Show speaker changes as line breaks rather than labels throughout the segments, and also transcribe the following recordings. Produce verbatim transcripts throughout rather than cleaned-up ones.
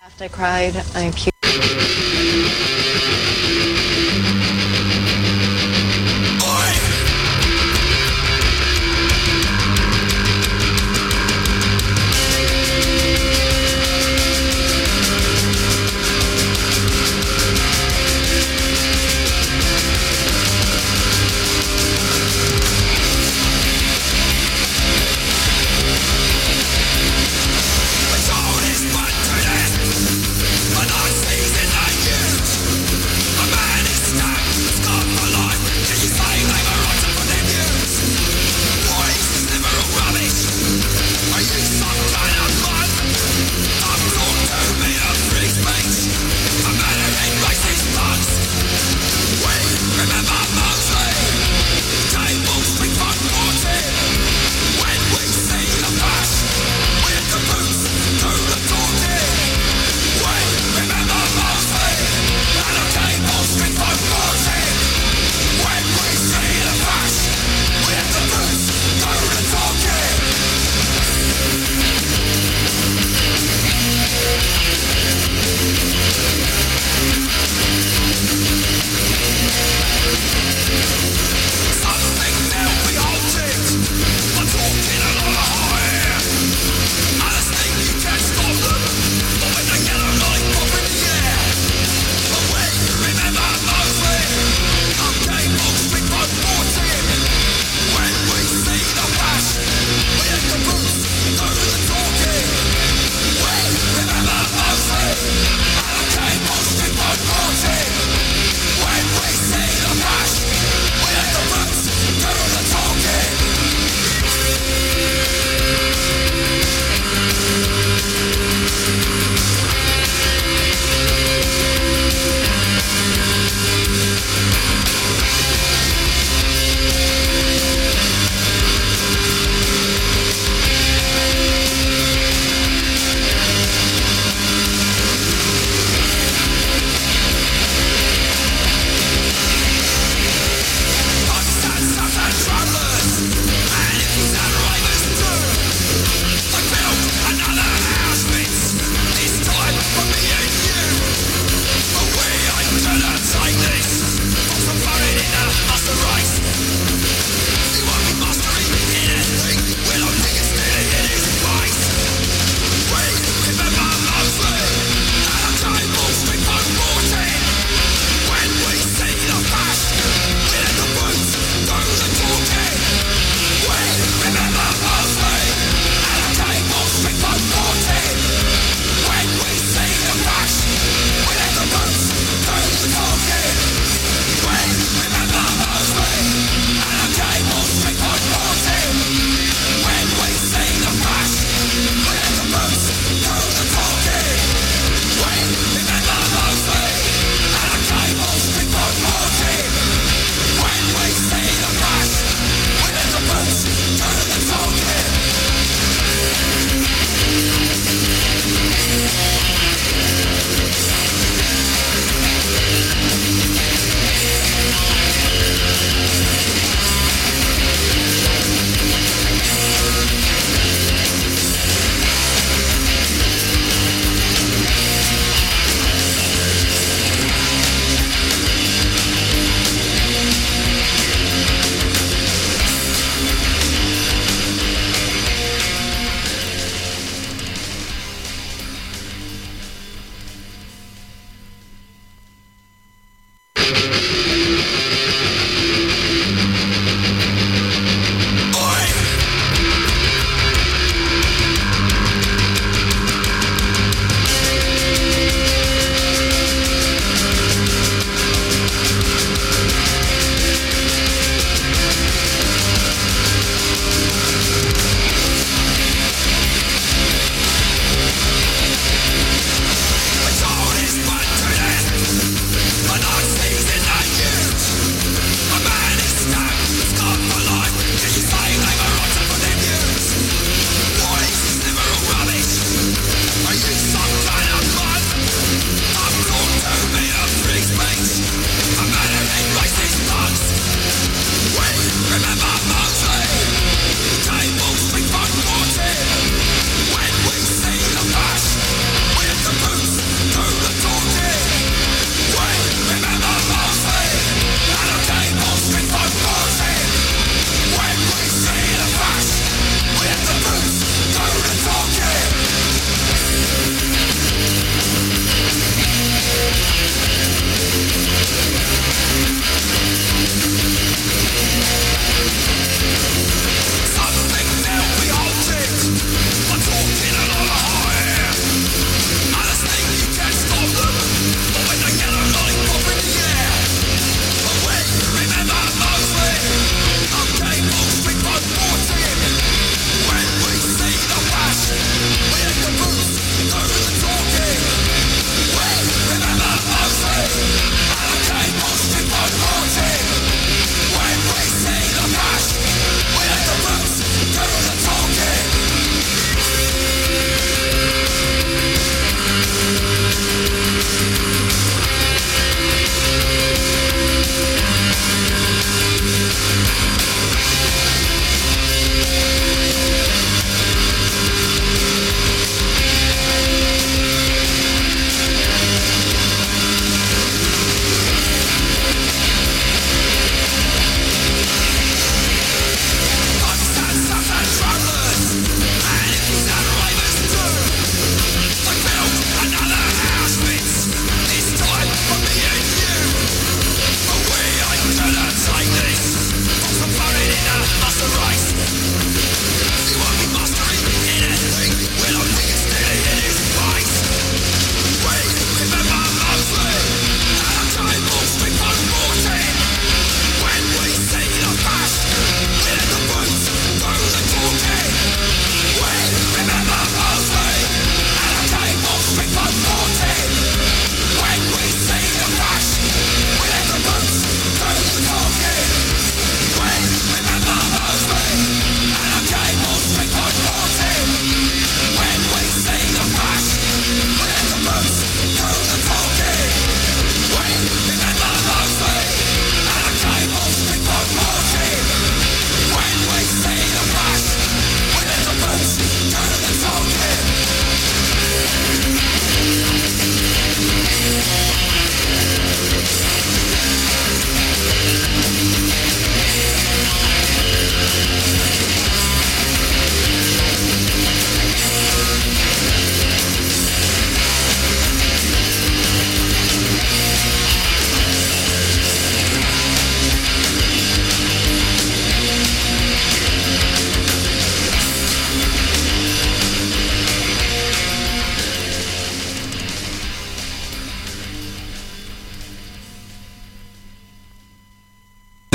I cried. I puked.
It's all this but to this, but I see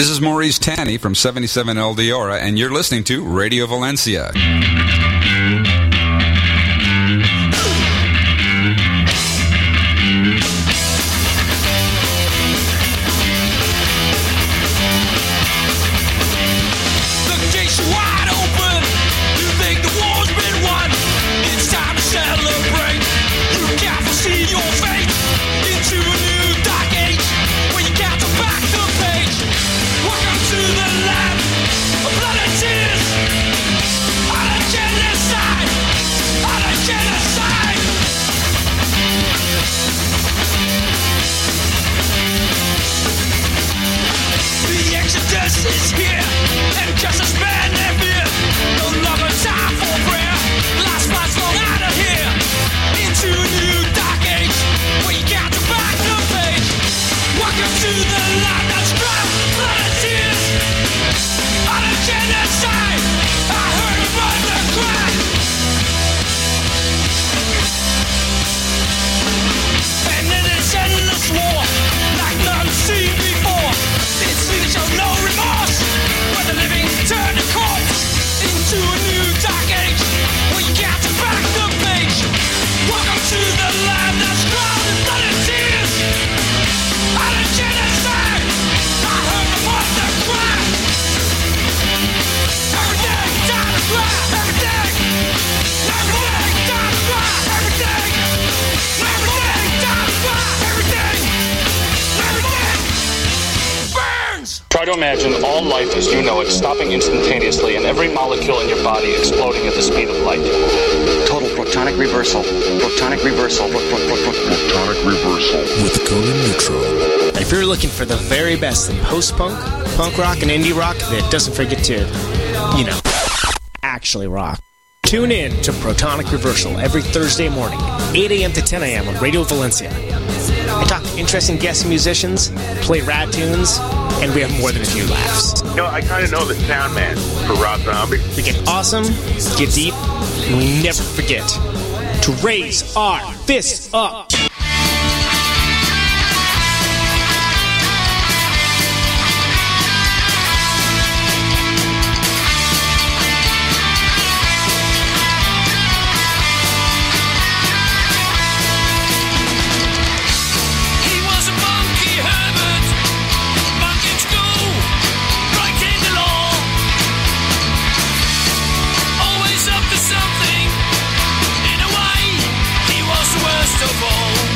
This is Maurice Tanny from seventy-seven El Diora, and you're listening to Radio Valencia.
Is here, and just as bad and fear. No longer time for prayer. Last fight's long out of here. Into a new dark age, where you got to back the page. Welcome to the land that's drowned blood and tears. On a genocide, I heard a mother cry. And in this endless war, like none seen before, it's leading show no remorse. Where the living turn to corpse into a new dark age, where you got to back the page. Welcome to the land that's drowned in blood and tears. On a genocide, I heard the mother cry. Everything time to cry. Everything, everything time to cry. Everything, everything time to cry. Everything, everything burns.
Try to imagine all life as you know it stopping instantaneously and every molecule in your body exploding at the speed of light.
Total protonic reversal. Protonic reversal. Pro- pro- pro- pro- protonic reversal.
With Conan Neutral.
If you're looking for the very best in post-punk, punk rock, and indie rock that doesn't forget to, you know, actually rock, tune in to Protonic Reversal every Thursday morning, eight a.m. to ten a.m. on Radio Valencia. I talk to interesting guest musicians, play rad tunes, and we have more than a few laughs.
You know, I kind of know the sound man for Rob Zombie.
We get awesome, get deep, and we never forget to raise our fists up.
Something, in a way, he was the worst of all.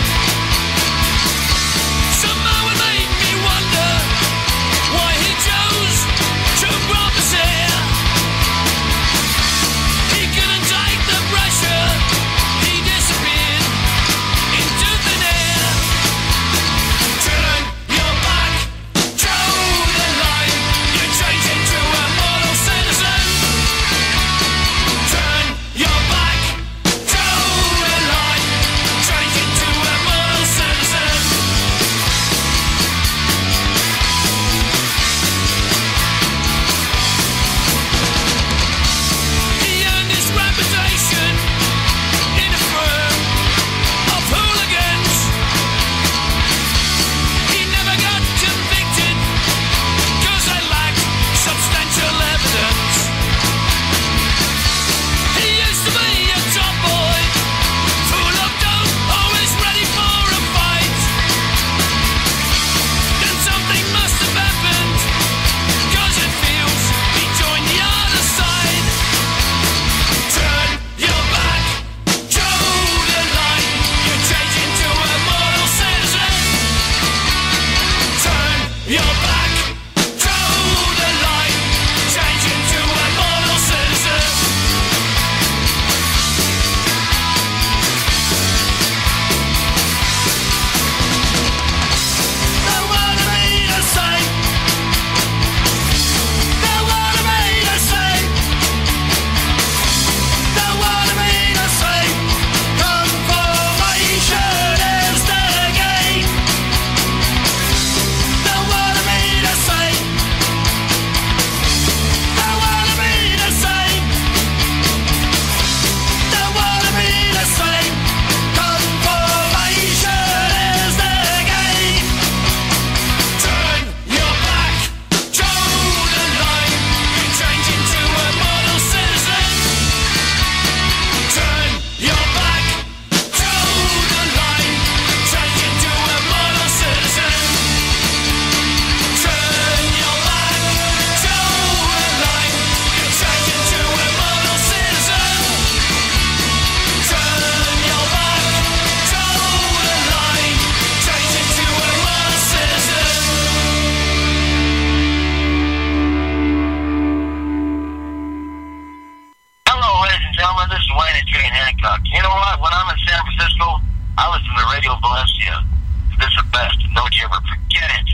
I listen to Radio Valencia. This is the best. Don't you ever forget it.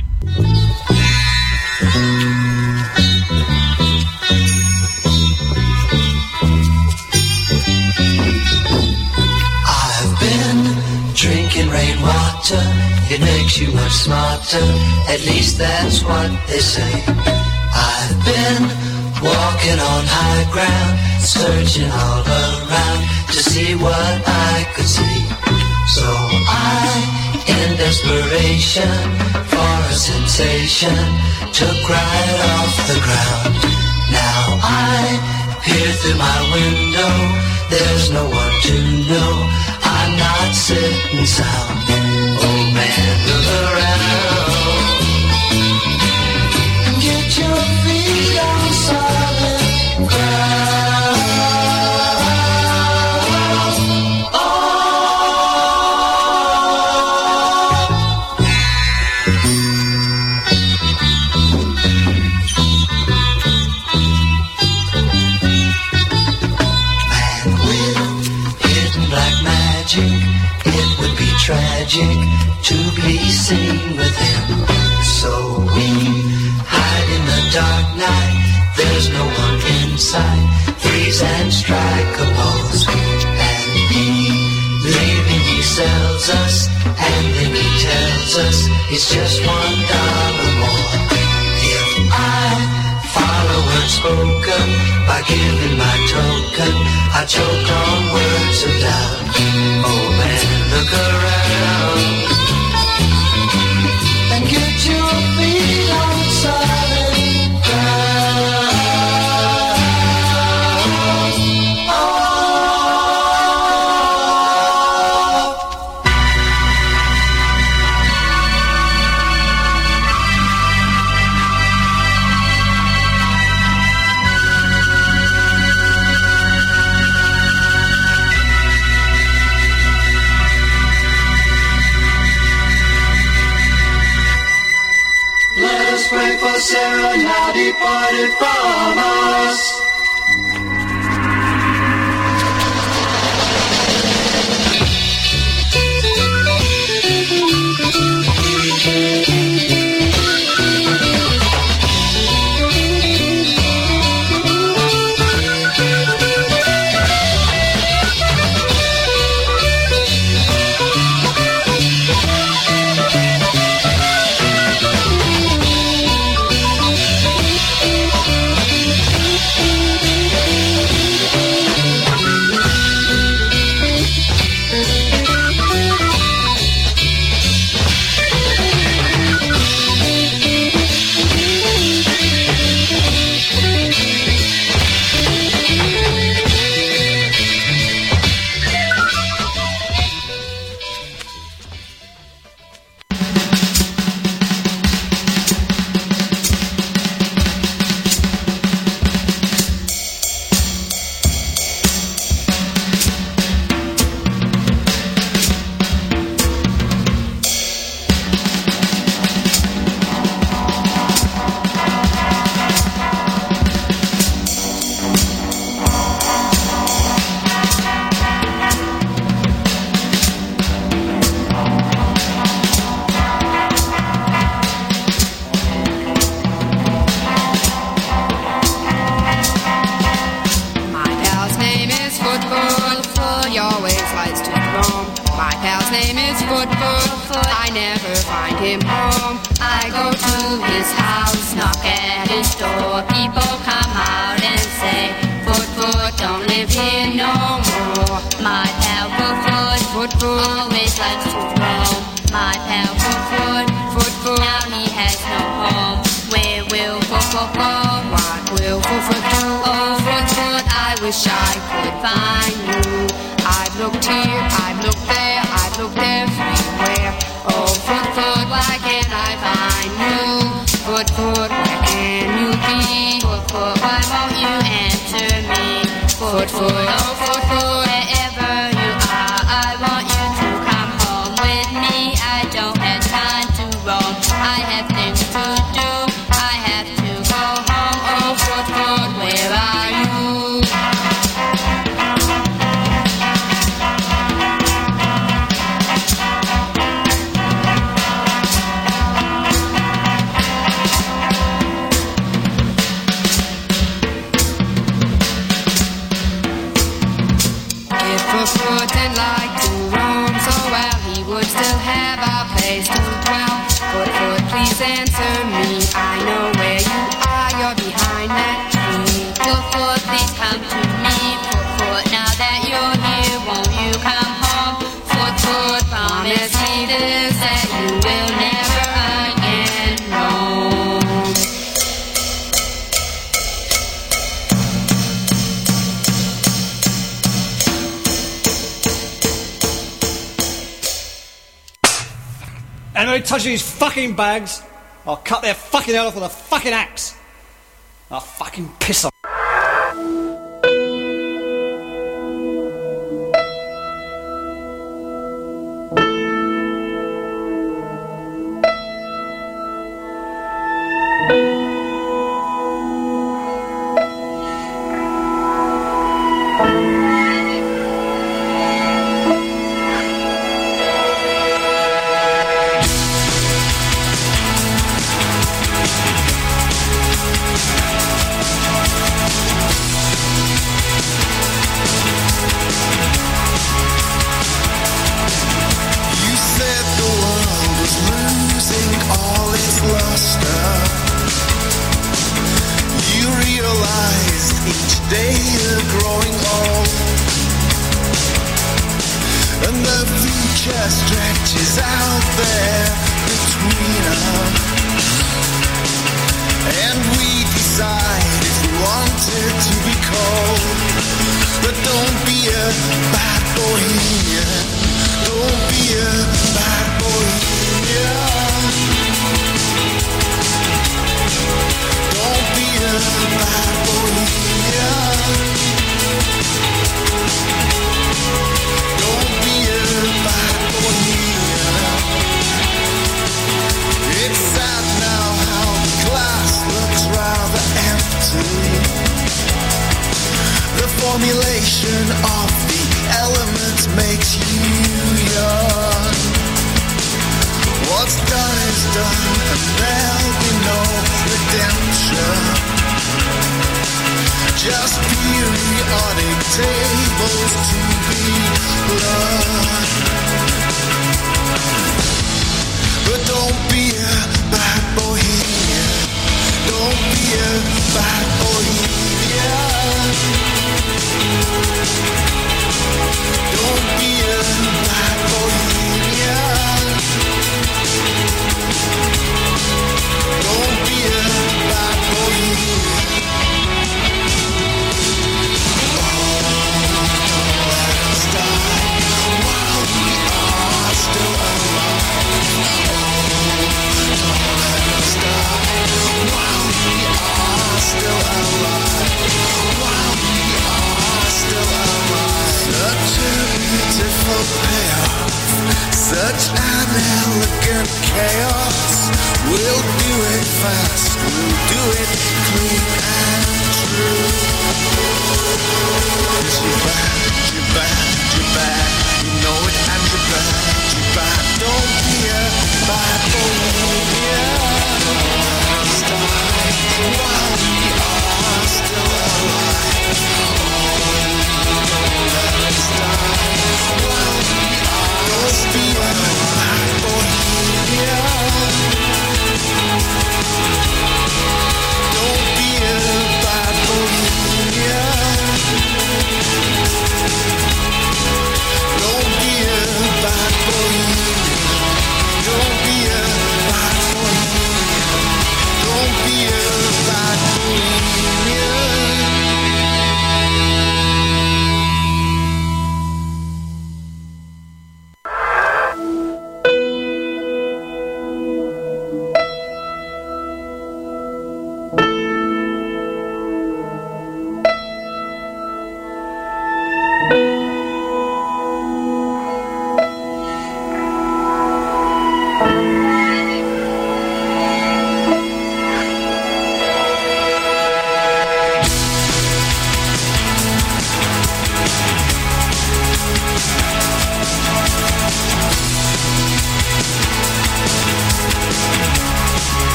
I've been drinking rainwater. It makes you much smarter. At least that's what they say. I've been walking on high ground, searching all around to see what I could see. So I, in desperation for a sensation, took right off the ground. Now I peer through my window, there's no one to know I'm not sitting sound. Oh man, look around and get your feet on solid ground. It would be tragic to be seen with him. So we hide in the dark night, there's no one inside. Freeze and strike a pose. And he, leaving, he sells us, and then he tells us it's just one dollar more. If I follow words spoken by giving my token, I choke on words of doubt. Oh man, look around and get your feet on solid ground. Oh. Pray for Sarah, now departed from us.
would still have a place to dwell. Foot, foot, please answer me. I know where you are, you're behind that tree. Foot, foot, please come to me. Foot, foot, now that you're here, won't you come home? Foot, foot, promise me this, that you will never again roam.
Anybody touches these fucking bags, I'll cut their fucking head off with a fucking axe. I'll fucking piss off.
Don't be a bad boy.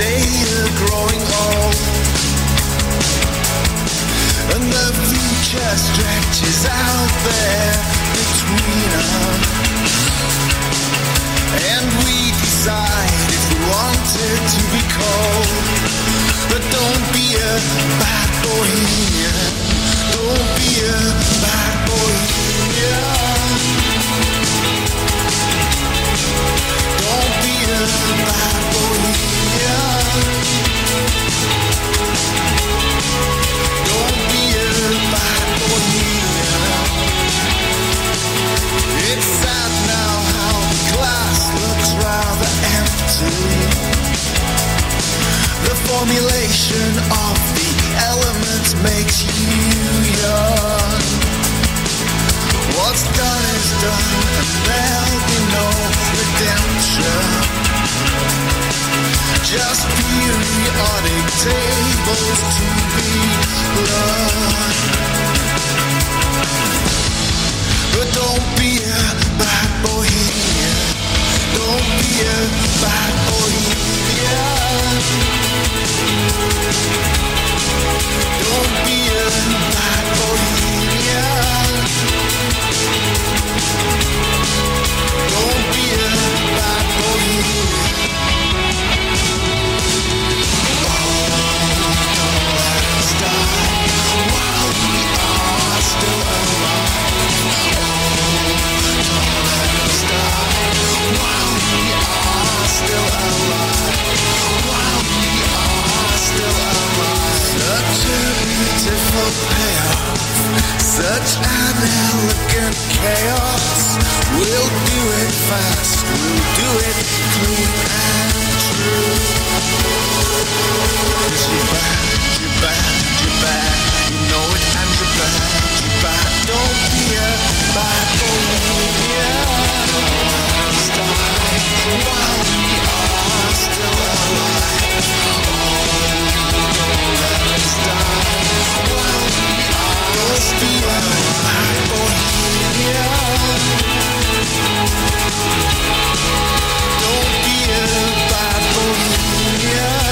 day you're growing old, and the future stretches out there between us, and we decide if we wanted to be cold. But don't be a bad bohemian, don't be a bad bohemian, don't be a bad bohemian, don't be a bad bohemian. It's sad now how the glass looks rather empty. The formulation of the elements makes you young. What's done is done, and there'll be no redemption. Just periodic tables to be learned. But don't be a bad bohemian, don't be a bad bohemian, don't be a bad bohemian, don't be a bad bohemian. Oh, don't let us die while we are still alive. Oh, don't let us die while we are still alive. While we are still alive. Such a beautiful payoff, such an elegant chaos. We'll do it fast, we'll do it clean and true. 'Cause you're bad, you're bad, you're bad, you know it, and you're bad, you're bad. Don't be a bad bohemian. While we are still alive. Don't let us die while we are still alive. Bohemian, don't be a bad bohemian.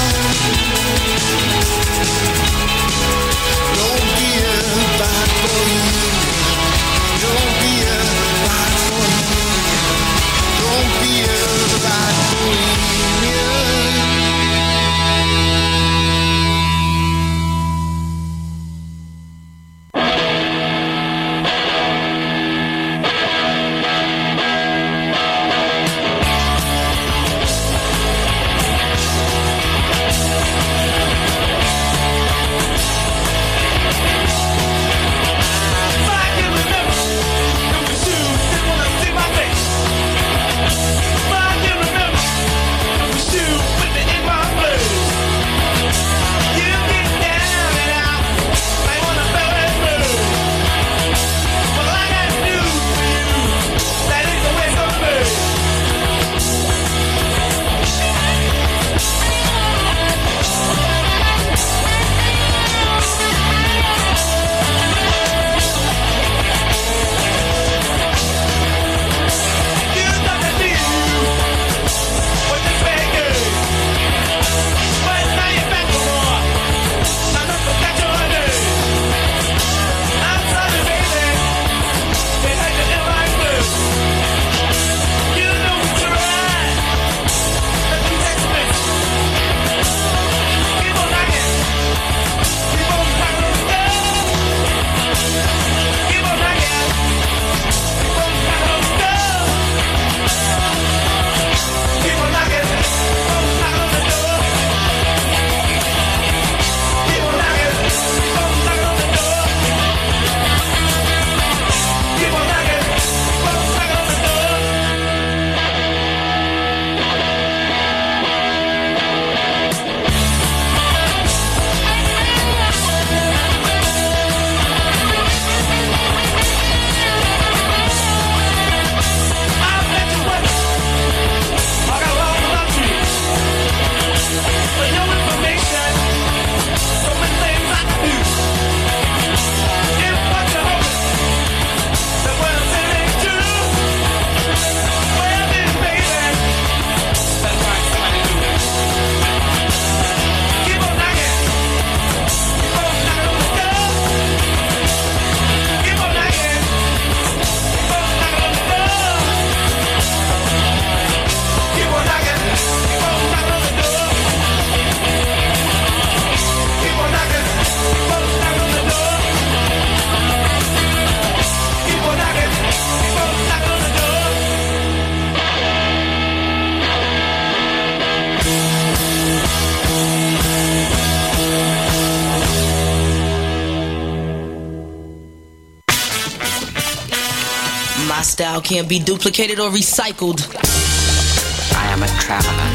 style can't be duplicated or recycled.
I am a traveler,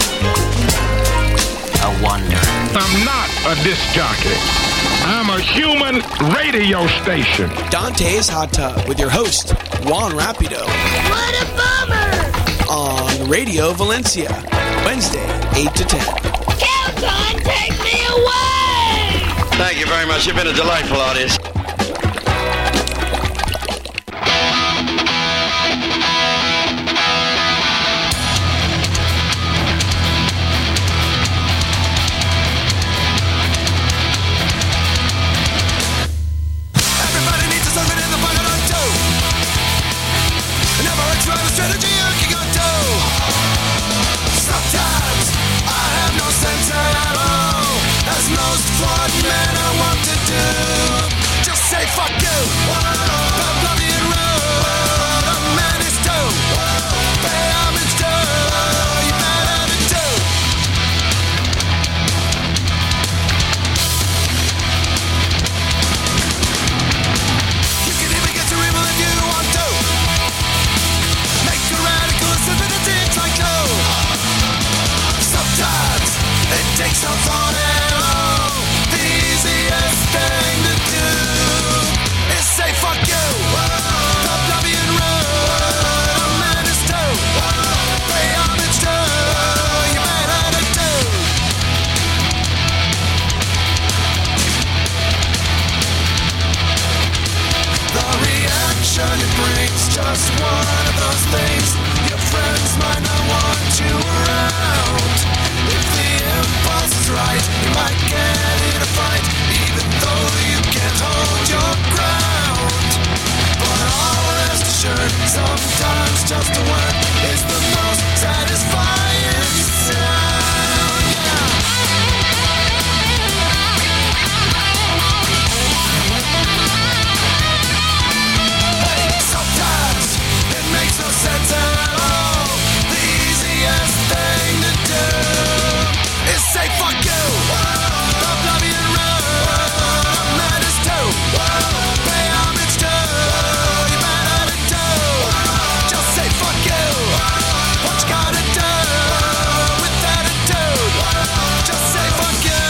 a wanderer.
I'm not a disc jockey. I'm a human radio station.
Dante's Hot Tub with your host, Juan Rapido.
What a bummer!
On Radio Valencia, Wednesday, eight to ten.
Kelton, take me away!
Thank you very much. You've been a delightful audience.
Strategy I can go do. Sometimes I have no sense at all. As most flawed men I want to do. Just say fuck you. Pop love you and roll. A man is too. Pay homage to. You better have it too. You can even get to evil if you want to. Sometimes it takes no thought at all. The easiest thing to do is say fuck you. Pop love you and roll. A man is too. Pay homage to. You better have it too. The reaction it brings just one of those things. Your friends might not want you around. If the impulse is right, you might get in a fight, even though you can't hold your ground. But all rest assured, sometimes just a word is the most satisfying sound. Hey, sometimes it makes no sense at all. The easiest thing to do is say fuck you. Love, love you and roll. A man is too. Pay homage to. You better have it too. Just say fuck you. What you gotta do with attitude? Just say fuck you.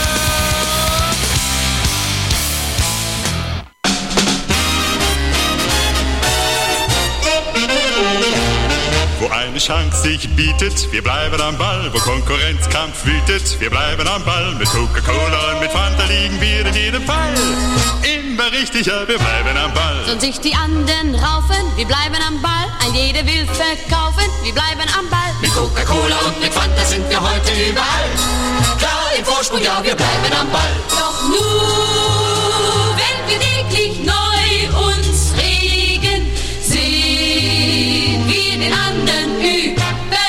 Wo eine Chance sich bietet, wir bleiben am Ball. Wo Konkurrenzkampf wütet, wir bleiben am Ball. Mit Coca-Cola und mit Fanta liegen wir in jedem Fall. Immer richtig, ja, wir bleiben am Ball.
Sollen sich die anderen raufen, wir bleiben am Ball. Ein jeder will verkaufen, wir bleiben am Ball.
Mit Coca-Cola und mit Fanta sind wir heute überall. Klar im Vorsprung, ja, wir bleiben am Ball.
Doch nur, wenn wir täglich neu uns regen, sehen wir den anderen überlegen.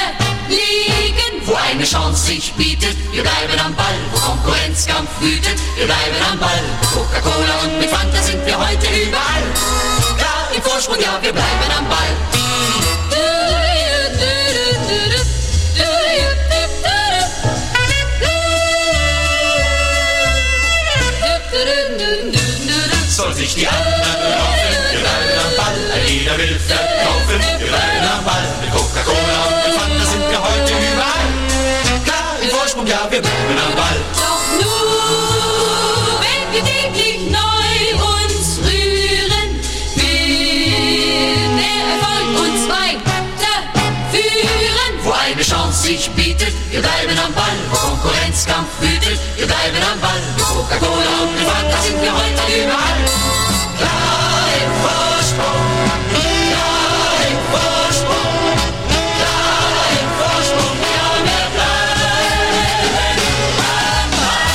Wo eine Chance sich bietet, wir bleiben am Ball. Wo Konkurrenzkampf wütet, wir bleiben am Ball. Mit Coca-Cola und mit Fanta sind wir heute überall. Klar im Vorsprung, ja, wir bleiben am Ball. Soll sich die anderen raufen, wir bleiben am Ball. Ein jeder will verkaufen, wir bleiben am Ball. Mit Coca-Cola und mit Fanta sind wir heute überall. Klar im Vorsprung, ja, wir bleiben am Ball.
Doch nur, wenn wir täglich neu uns rühren, will der Erfolg uns weiterführen.
Wo eine Chance sich bietet, wir bleiben am Ball. Wo Konkurrenzkampf wütet, wir bleiben am Ball. Mit Coca-Cola und mit Fanta sind wir heute überall. Klar im Vorsprung, klar im Vorsprung, klar im Vorsprung, ja, wir bleiben am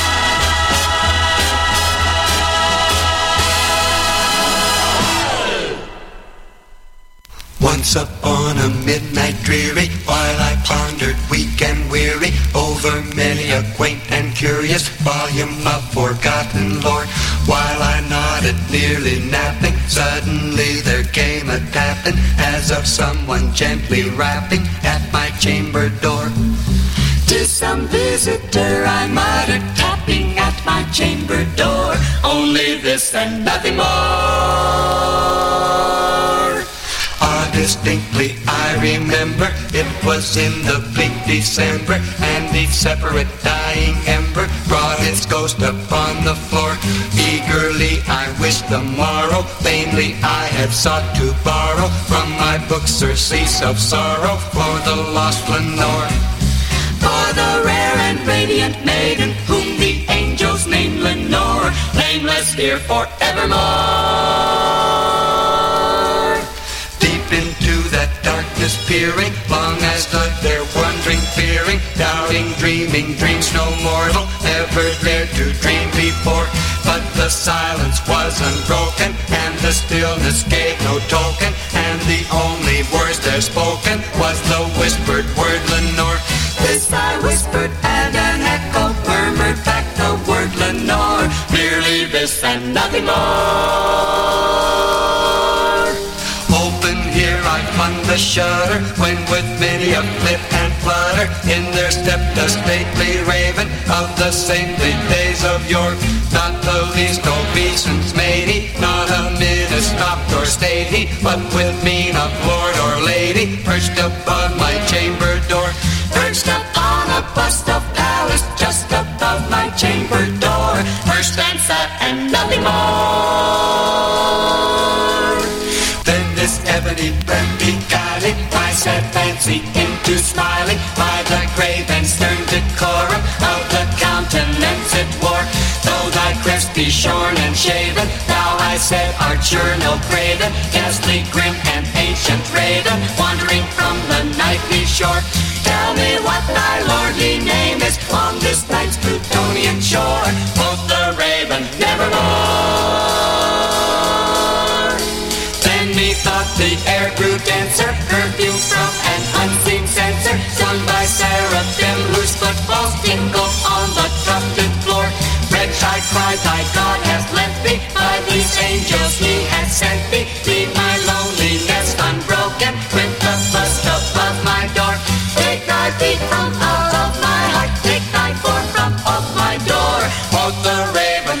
Ball. Once upon a midnight dreary, while I pondered weak and weary over many a quaint and curious volume of forgotten lore, while I nodded, nearly napping, suddenly there came a tapping, as of someone gently rapping at my chamber door. 'Tis some visitor, I muttered, tapping at my chamber door. Only this and nothing more.
Ah, distinctly I remember it was in the bleak December, and each separate dying ember brought its ghost upon the floor. Eagerly I wished the morrow, vainly I had sought to borrow from my book surcease of sorrow for the lost Lenore. For the rare and radiant maiden whom the angels named Lenore, nameless here forevermore. Deep into that darkness peering, long I stood there wondering, fearing, doubting, dreaming dreams no mortal ever dared to dream before. But the silence was unbroken, and the stillness gave no token, and the only words there spoken was the whispered word Lenore. This I whispered, and an echo murmured back the word Lenore. Merely this and nothing more. Open here I flung the shutter, when with many a flip and flutter in there stepped a stately raven of the saintly days of yore. Not the least obeisance made he, not a minute stopped or stayed he, but with mien of lord or lady perched above my chamber door. Perched up on a bust of Alice just above my chamber door. First and sat and nothing more. Then this ebony breath beguiling my sad fancy into smiling by the grave and stern decorum of the countenance it wore. Though thy crest be shorn and shaven, thou, I said, art sure no craven, ghastly, grim, and ancient raven, wandering from the nightly shore. Tell me what thy lordly name is on this night's Plutonian shore. Quoth the raven, nevermore. Then methought the air grew denser, perfume from an unseen censer, sung by seraphim whose footfalls tinkled on the tufted floor. Wretch, I cried, thy God hath lent thee, by these angels he hath sent thee. Leave my lonely nest unbroken, with the bust above my door. Take thy feet from out of my heart, take thy form from off my door. Quoth the raven,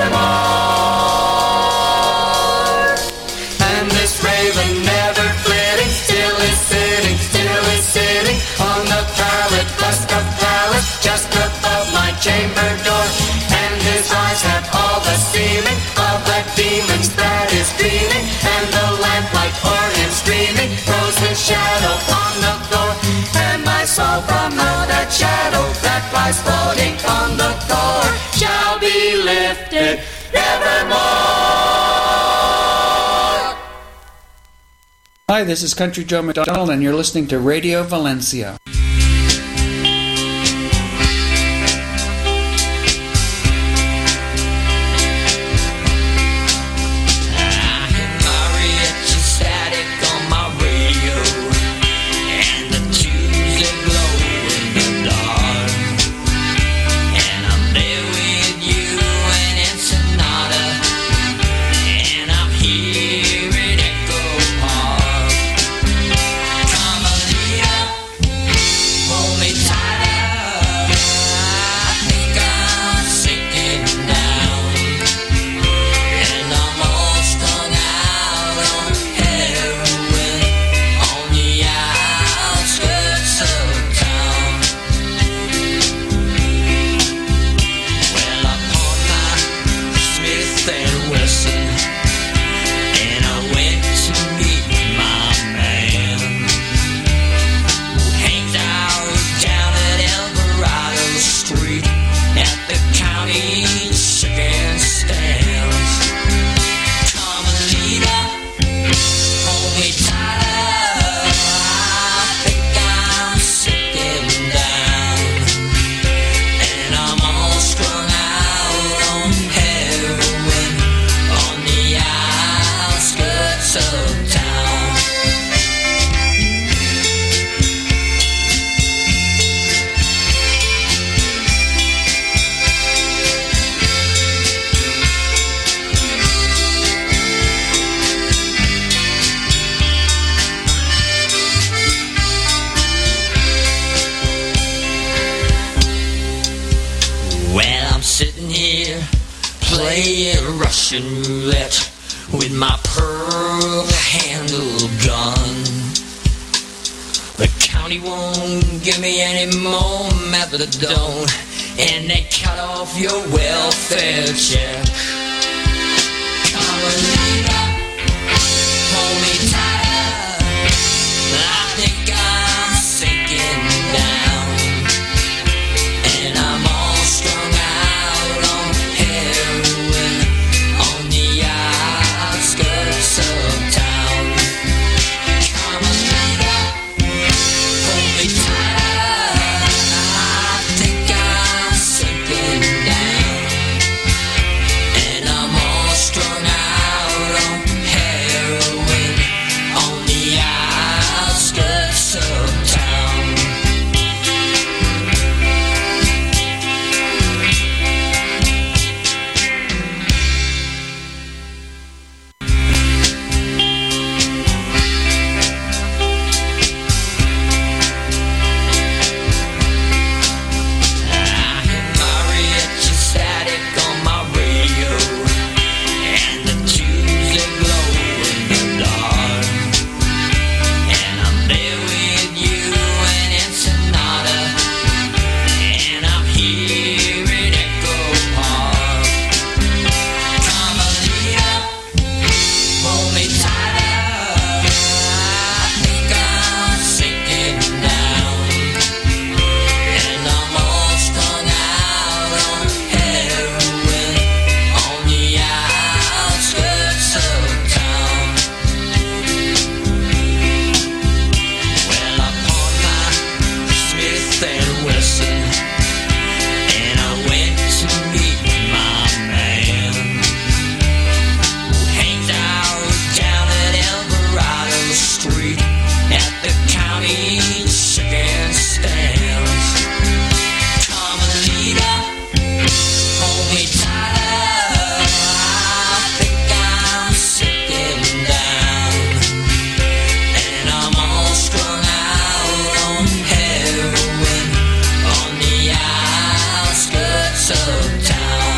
nevermore. And this raven never flitting, still is sitting, still is sitting on the pallid bust of Pallas, just above my chamber door. And his eyes have all the seeming of the demons that is dreaming, and the lamplight o'er him streaming throws his shadow on the floor. And my soul from out that shadow that lies floating on the floor shall be lifted nevermore.
Hi, this is Country Joe McDonald, and you're listening to Radio Valencia.
playing Russian roulette with my pearl
pearl-handled gun. The county won't give me any more methadone, and they cut off your welfare check. Carmelita, hold me tight. I think I'm sinking down, and I'm all strung out on heroin on the outskirts of town. Carmelita, hold me tight. I think I'm sinking down, and I'm all strung out on heroin on the outskirts of town. I hear mariachi static on my radio, and the tubes they glow in the dark. And I'm there with you and Ensenada, and I'm here in Echo Park. Carmelita, hold me tighter. I think I'm sinking down, and I'm all strung out on heroin on the outskirts of town. Well, I pawned my Smith and Wesson, and I went to meet my man, who hangs out down at Alvarado Street at the county chicken stands. Carmelita, hold me tighter. I think I'm sinking down, and I'm all strung out on heroin on the outskirts of town.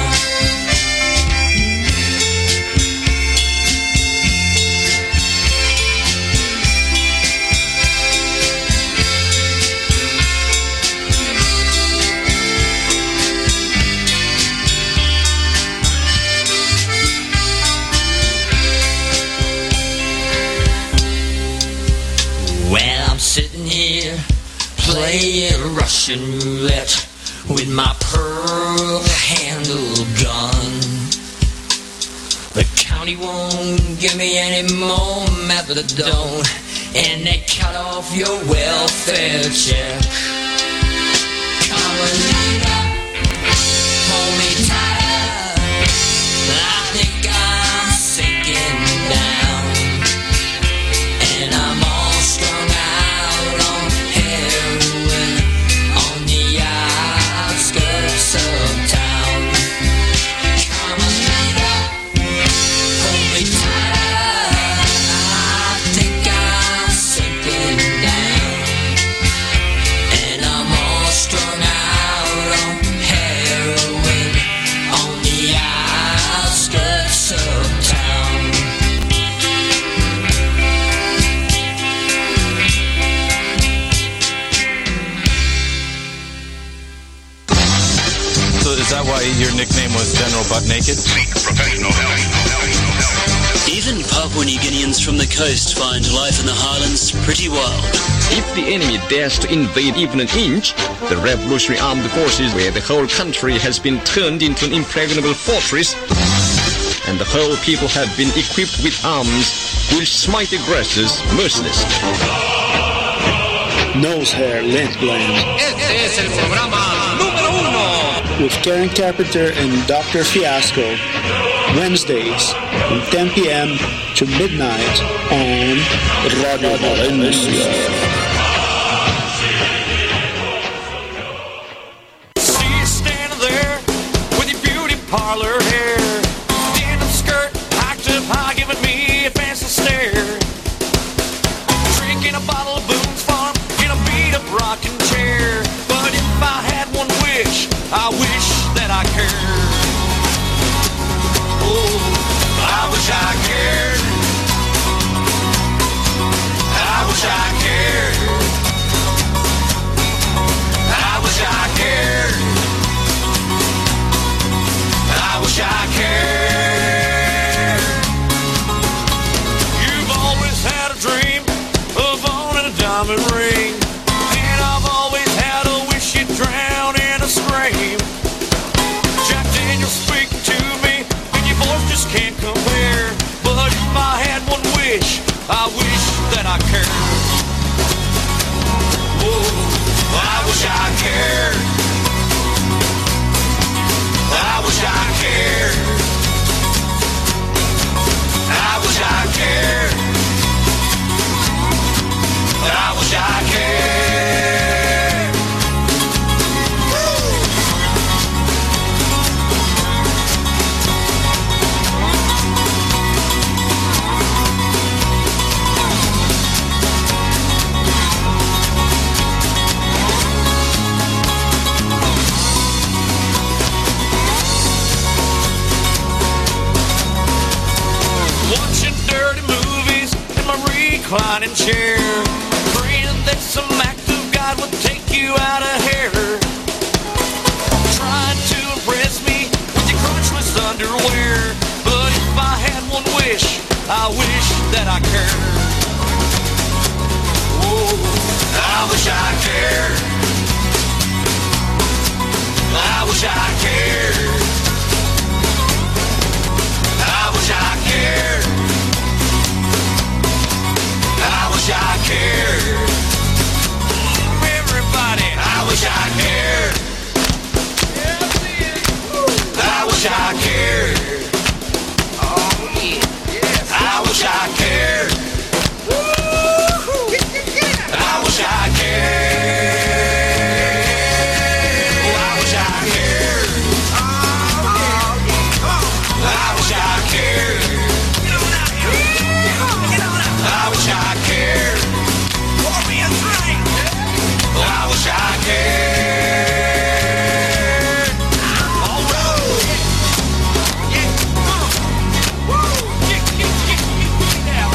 Well, I'm sitting here playing Russian roulette with my pearl-handled gun. The county won't give me any more methadone, and they cut off your welfare check. Carmelita, hold me tighter. I think I'm sinking down, and I'm all strung out on heroin on the outskirts of town. Carmelita, hold me tighter. I think I'm sinking down, and I'm all strung out on heroin on the outskirts of town.
So is that why your nickname was General Butt Naked?
Professional help.
Even Papua New Guineans from the coast find life in the highlands pretty wild.
If the enemy dares to invade even an inch, the Revolutionary Armed Forces, where the whole country has been turned into an impregnable fortress, and the whole people have been equipped with arms, will smite aggressors mercilessly.
Nose hair, lint gland.
Este es el programa número uno.
With Karen Carpenter and Doctor Fiasco. Wednesdays from ten p.m. to midnight on Radio Valencia.
See you standing there with your beauty parlor hair, denim skirt, hiked up high, giving me a fancy stare. Drinking a bottle of Boone's Farm in a beat-up rocking chair. But if I had one wish, I wish that I cared. Oh, I wish I cared. wish I cared. I wish I cared. I wish I cared. You've always had a dream of owning a diamond ring, and I've always had a wish you'd drown in a scream. Jack Daniels speaking to me, and your voice just can't compare. But if I had one wish, I wish that I cared. Oh, I wish I cared. I wish I cared. I wish I cared. I wish I cared. Woo! Watching dirty movies in my reclining chair, praying that some act of God would take you out of here. Trying to impress me with your crunchless underwear, but if I had one wish, I wish that I cared. Oh, I wish I cared. I wish I cared. I wish I cared. I wish I cared. Everybody, I wish I cared. I wish I cared. Oh yeah. I wish I cared. I wish I cared. I wish I cared. I wish I cared. I wish I cared. Pour me a drink. I wish I cared. All right. Yeah. Woo. Yeah, yeah, yeah, yeah.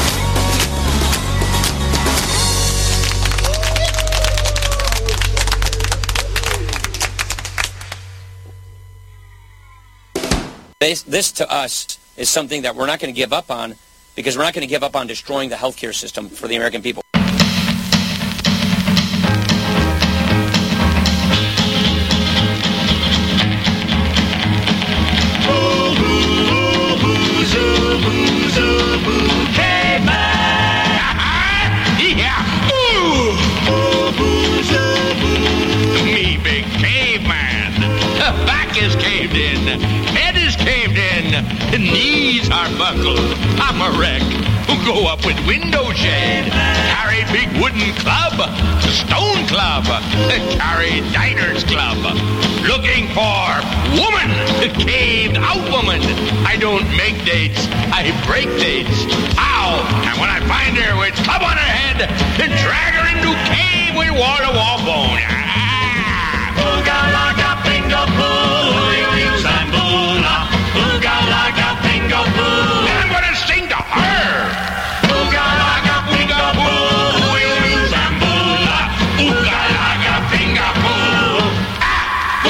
This, this to us is something that we're not going to give up on, because we're not going to give up on destroying the healthcare system for the American people.
Me, big caveman. Back is caved in. Head is caved in. Knees are buckled. I'm a wreck. Go up with window shade. Carry big wooden club. Stone club. Carry diner's club. Looking for woman. Caved out woman. I don't make dates. I break dates. Ow! And when I find her with club on her head, and drag her into cave with wall-to-wall bone. Ah! Ooga-laga bingo boo. You zambula. Ooga-laga bingo boo. And I'm gonna sing to her. Ooga-laga bingo boo. You zambula. Ooga-laga bingo boo. Ah!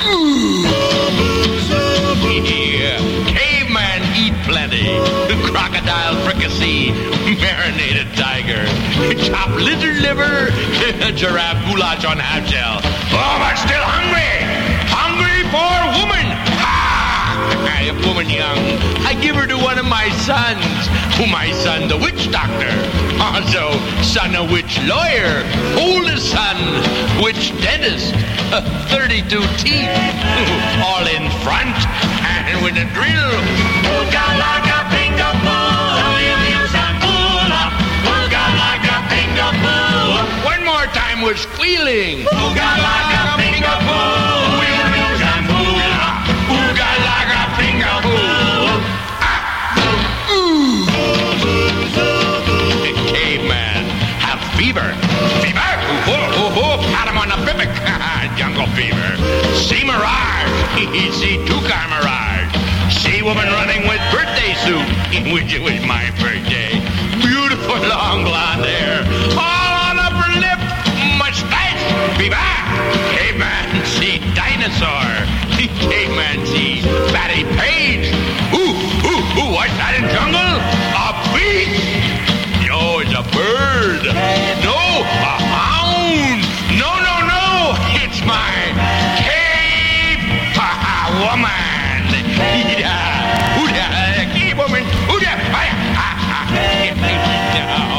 Yeah. Caveman eat plenty. Crocodile fricassee. Marinated tiger. Chop lizard liver. Giraffe goulash on half shell. Oh, but still hungry. Hungry for woman. Ha! A woman young. I give her to one of my sons. Who my son, the witch doctor. Also, son of witch lawyer. Oldest son, witch dentist. Uh, thirty-two teeth. All in front. And with a drill. Ooga-laga bingo boo. You zambula. Ooga-laga bingo boo. One more time we're squealing. Ooga-laga bingo boo. You zambula. Ooga-laga bingo boo. Ah. Ooh. Caveman. Have fever. Fever? Oh, oh, oh. Pat him on the bibic. Jungle fever. See mirage. See two-car mirage. See woman running with birthday suit. Which it was my birthday. Beautiful long blonde hair, all on upper lip, mustache. Be back. Caveman see dinosaur. Caveman see Fatty Page. Ooh, ooh, ooh, what's that in jungle? A beast. No, it's a bird. No, a hound. No, no, no, it's my cave woman. Yeah, ooh, yeah, cave woman. Ooh, yeah, get me down.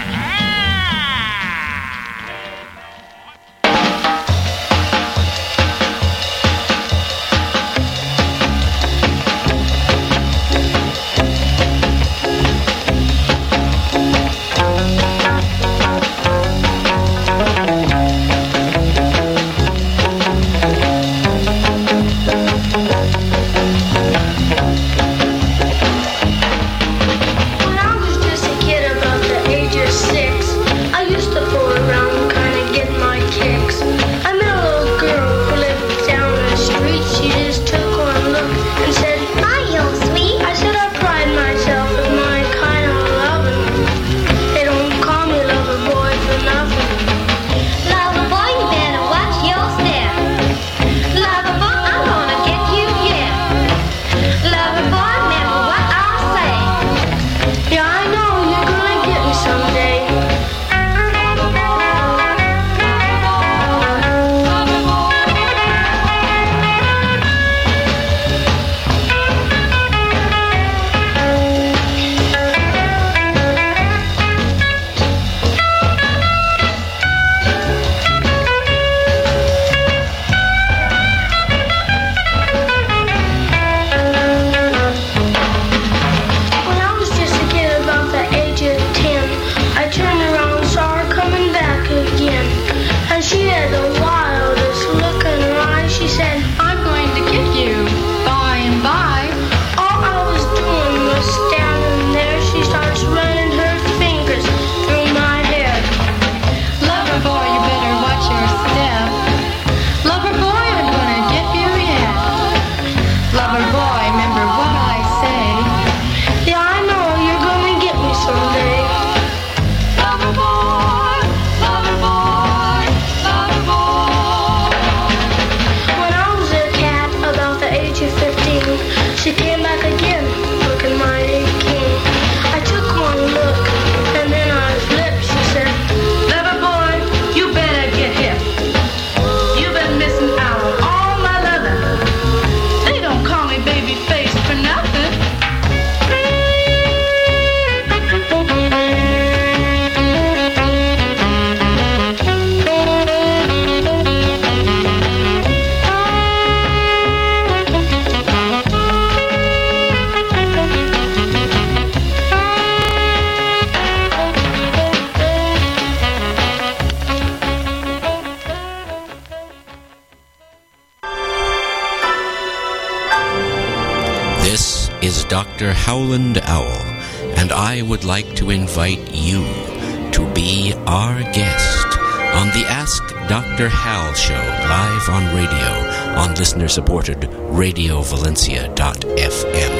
Doctor Howland Owl, and I would like to invite you to be our guest on the Ask Doctor Hal show live on radio on listener-supported radio valencia dot f m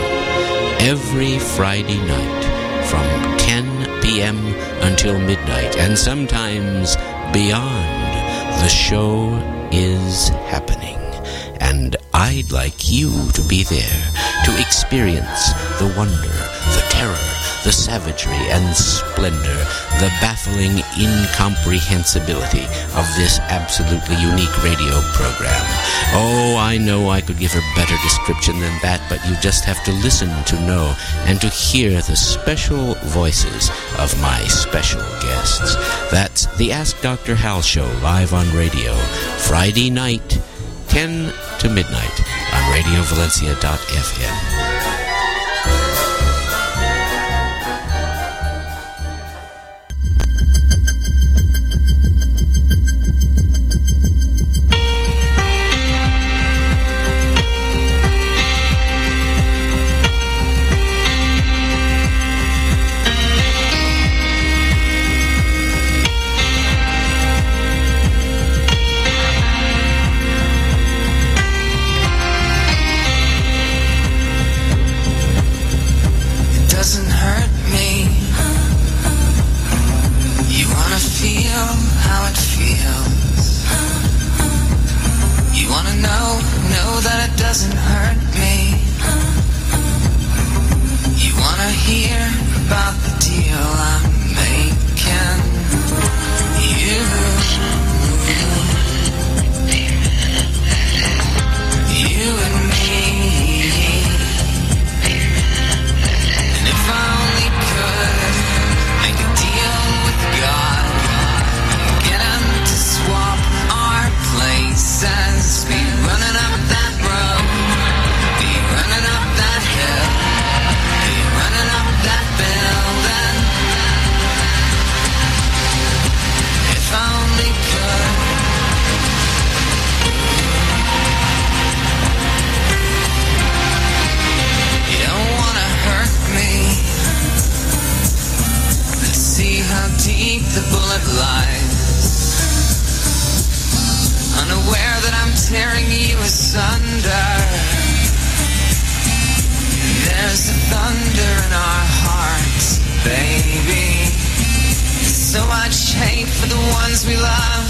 every Friday night from ten p.m. until midnight, and sometimes beyond. The show is happening, and I'd like you to be there to experience the wonder, the terror, the savagery and splendor, the baffling incomprehensibility of this absolutely unique radio program. Oh, I know I could give a better description than that, but you just have to listen to know and to hear the special voices of my special guests. That's the Ask Doctor Hal show live on radio, Friday night, ten to midnight on radio valencia dot f m.
ones we love.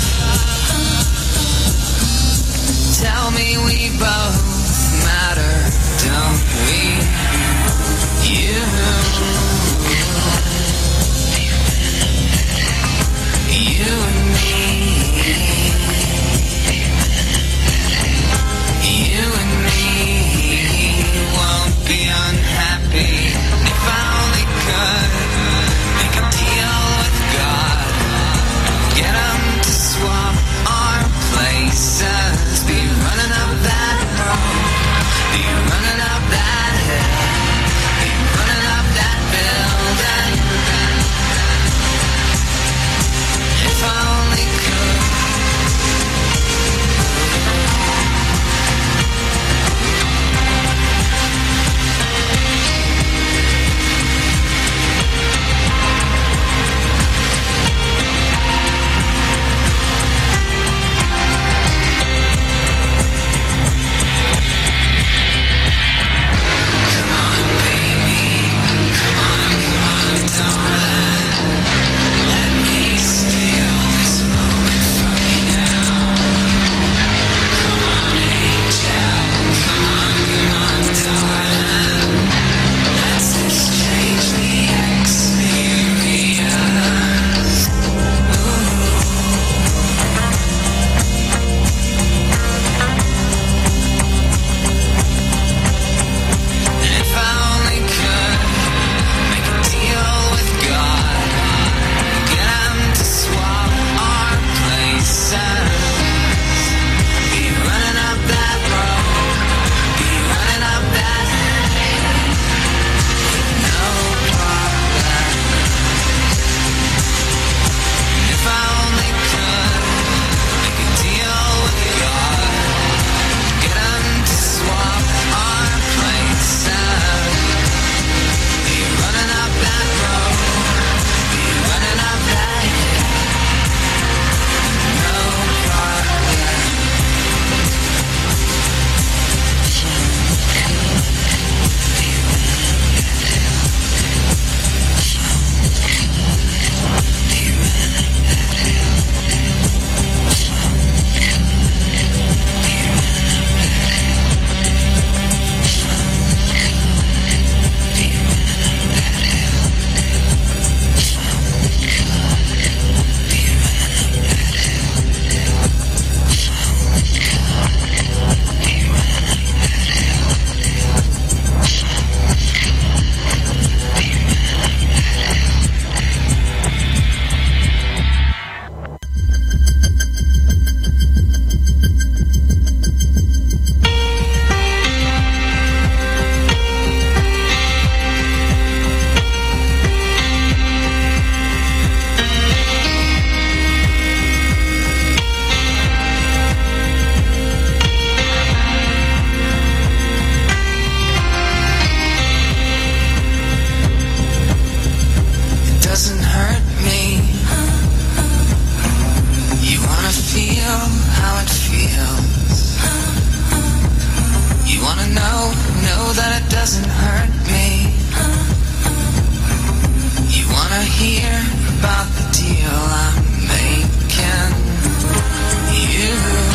Tell me we both matter, don't we? You, you and me, you and me won't be unhappy if I only could make a deal with God, get him to swap our places, be running up that road, be running up that hill, be running up that building. If I only could. Hear about the deal I'm making. You